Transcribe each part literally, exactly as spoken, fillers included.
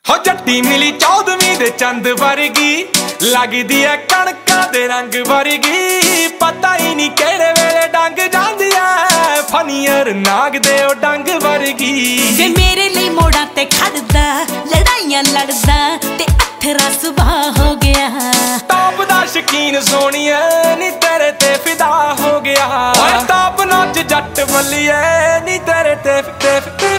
ਹੋ ਜੱਟੀ ਮਿਲੀ ਚੌਦਵੀਂ ਦੇ ਚੰਦ ਵਰਗੀ, ਲੱਗਦੀ ਐ ਕਣਕਾਂ ਦੇ ਰੰਗ ਵਰਗੀ। ਪਤਾ ਹੀ ਨਹੀਂ ਕਿਹੜੇ ਵੇਲੇ ਡੰਗ ਜਾਂਦੀ ਐ, ਫਨੀਅਰ ਨਾਗ ਦੇ ਉਹ ਡੰਗ ਵਰਗੀ। ਵੇ ਮੇਰੇ ਲਈ ਮੋੜਾਂ ਤੇ ਖੜਦਾ, ਲੜਾਈਆਂ ਲੜਦਾ ਤੇ ਅਥਰਾ ਸੁਭਾਅ ਹੋ ਗਿਆ। ਟੌਪ ਦਾ ਸ਼ਕੀਨ ਸੋਹਣੀਏ ਨੀ ਤੇਰੇ ਤੇ ਫਿਦਾ ਹੋ ਗਿਆ। ਓਏ ਟੌਪ ਨੌਚ ਜੱਟ ਬੱਲੀਏ ਨੀ ਤੇਰੇ ਤੇ ਤੇ ਤੇ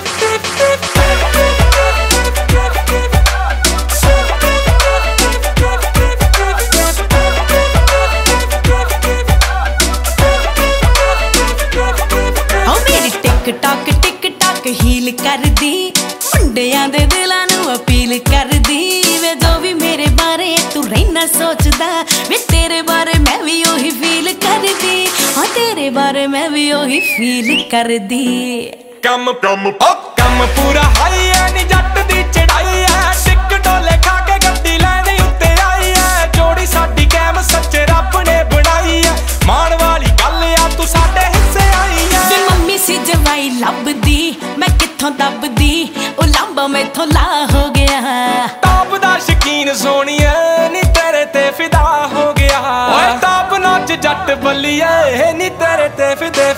ਟਿਕ ਟਿਕ ਟਕ ਹੀਲ ਕਰਦੀ, ਮੁੰਡਿਆਂ ਦੇ ਦਿਲਾਂ ਨੂੰ ਅਪੀਲ ਕਰਦੀ। ਵੇ ਜੋ ਵੀ ਮੇਰੇ ਬਾਰੇ ਤੂੰ ਰਹਿਣਾ ਸੋਚਦਾ, ਵੇ ਤੇਰੇ ਬਾਰੇ ਮੈਂ ਵੀ ਉਹੀ ਫੀਲ ਕਰਦੀ। ਹਾਂ ਤੇਰੇ ਬਾਰੇ ਮੈਂ ਵੀ ਉਹੀ ਫੀਲ ਕਰਦੀ। ਕੰਮ ਕੰਮ ਕੰਮ ਪੂਰਾ ਹਾਈ ਐ ਨੀ ਜੱਟ ਦੀ ਚੜਾਈ ਐ, ਟਿਕ ਡੋਲੇ ਖਾ ਕੇ ਗੱਡੀ ਲੈਣੀ ਉੱਤੇ ਆਈ ਐ। ਜੋੜੀ ਸਾਡੀ ਕੈਮ ਸੱਚੇ ਰੱਬ ਨੇ ਬਣਾਈ ਐ, ਮਾਣ ਵਾਲੀ ਗੱਲ ਆ ਤੂੰ ਸਾਡੇ ਹਿੱਸੇ ਆਈ ਐ। ਵੇ ਮੰਮੀ ਸੀ ਜਵਾਈ ਲੱਭਦੀ, ਮੈਂ ਕਿੱਥੋਂ ਦੱਬਦੀ, ਉਹ ਲਾਂਬਾ ਮੈਥੋਂ ਲਾ ਹੋ ਗਿਆ। ਟੌਪ ਦਾ ਸ਼ਕੀਨ ਸੋਹਣੀਏ ਨੀ ਤੇਰੇ ਤੇ ਫਿਦਾ ਹੋ ਗਿਆ। ਓਏ ਟੌਪ ਨੌਚ ਜੱਟ ਬੱਲੀਏ ਨੀ ਤੇਰੇ ਤੇ ਫਿਦੇ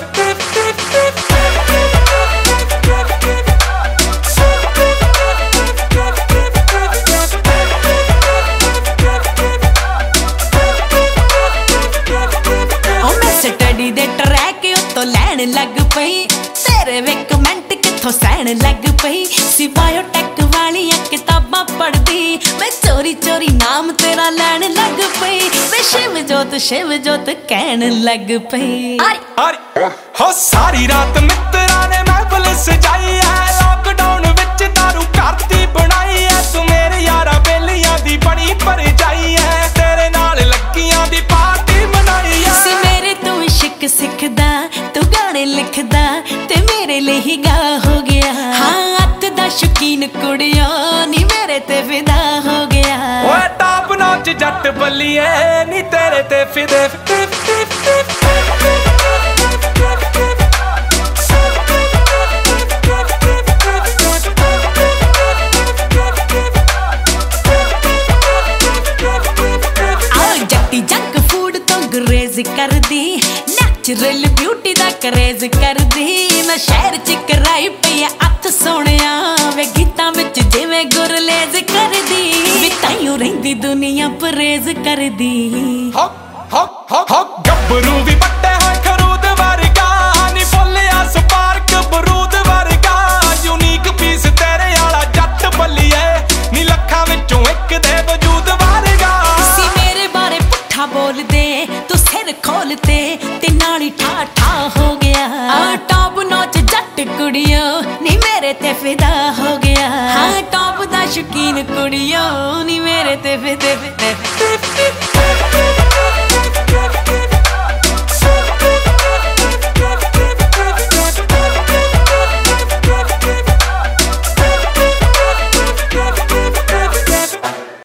ਸਟੱਡੀ ਦੇ ਟਰੈਕ ਉੱਤੋਂ ਲੈਣ ਲੱਗ ਪਈ, ਤੇਰੇ ਵੇ ਕਮੈਂਟ ਕਿੱਥੋਂ ਸਹਿਣ ਲੱਗ ਪਈ। ਸੀ ਬਾਇਓਟੈਕ ਵਾਲੀਆਂ ਕਿਤਾਬਾਂ ਪੜ੍ਹਦੀ, ਮੈਂ ਚੋਰੀ ਚੋਰੀ ਨਾਮ ਤੇਰਾ ਲੈਣ ਲੱਗ ਪਈ। ਵੇ ਸ਼ਿਵ ਜੋਤ ਸ਼ਿਵ ਜੋਤ ਕਹਿਣ ਲੱਗ ਪਈ। ਹੋ ਸਾਰੀ ਰਾਤ ਮਿੱਤਰਾਂ ਨੇ ਮਹਿਫਲ ਸਜਾਈ ਐ, ਲੋਕਡਾਊਨ ਵਿੱਚ ਦਾਰੂ ਕਰਤੀ ਬਣਾਈ ਐ। ਤੂੰ ਮੇਰੇ ਯਾਰਾਂ ਬੇਲੀਆਂ ਦੀ ਬਣੀ ਭਰਜਾਈ ਐ, ਤੇਰੇ ਨਾਲ ਲੱਗੀਆਂ ਦੀ ਪਾਰਟੀ ਮਨਾਈ ਐ। ਸੀ ਮੇਰੇ ਤੋਂ ਇਸ਼ਕ ਸਿੱਖਦਾ, ਤੂੰ ਗਾਣੇ ਲਿਖਦਾ ਤੇ ਮੇਰੇ ਲਈ ਹੀ ਗਾ ਹੋ ਗਿਆ। ਹਾਂ ਅੱਤ ਦਾ ਸ਼ੌਕੀਨ ਕੁੜੀਆਂ ਨੀ ਮੇਰੇ ਤੇ ਫਿਦਾ ਹੋ ਗਿਆ। ਓਏ ਟੌਪ ਨੌਚ ਜੱਟ ਬੱਲੀਏ ਨੀ ਤੇਰੇ ਤੇ ਫਿਦੇ ਗਰੇਜ਼ ਕਰਦੀ, ਨੈਚੁਰਲ ਬਿਊਟੀ ਦਾ ਕਰੇਜ਼ ਕਰਦੀ। ਮੈਂ ਸ਼ਹਿਰ ਚ ਕਰਾਈ ਪਈ ਅੱਤ ਸੋਹਣਿਆ, ਵੇ ਗੀਤਾਂ ਵਿੱਚ ਜਿਵੇਂ ਗੁਰਲੇਜ਼ ਕਰਦੀ। ਵੀ ਤਾਈਓ ਰਹਿੰਦੀ ਦੁਨੀਆ ਪਰੇਜ਼ ਕਰਦੀ। ਹੋ ਹੋ ਹੋ ਗੱਭਰੂ ਵੀ ਵੱਡੇ ਹੋਏ ਖਰੂਦ ਵਰਗਾ, ਨੀ ਬੋਲਿਆ ਸਪਾਰਕ ਬਰੂਦ ਵਰਗਾ। ਯੂਨੀਕ ਪੀਸ ਤੇਰੇ ਵਾਲਾ ਜੱਟ ਬੱਲੀਏ ਨੀ ਲੱਖਾਂ ਵਿੱਚੋਂ ਇੱਕ ਦੇ ਵਜੂਦ ਵਰਗਾ। ਸੀ ਮੇਰੇ ਬਾਰੇ ਪੁੱਠਾ ਬੋਲਦੇ, ਤੂੰ ਸਿਰ ਖੋਲਤੇ ਤੇ ਨਾਲ ਹੀ ਠਾ ਠਾ ਹੋ ਗਿਆ। ਆ ਟੌਪ ਨੌਚ ਜੱਟ ਕੁੜੀਓ ਨੀ ਮੇਰੇ ਤੇ ਫਿਦਾ ਹੋ ਗਿਆ। ਹਾਂ ਟੌਪ ਦਾ ਸ਼ੌਕੀਨ ਕੁੜੀਓ ਨੀ ਮੇਰੇ ਤੇ ਫਿਦੇ ਫਿਦੇ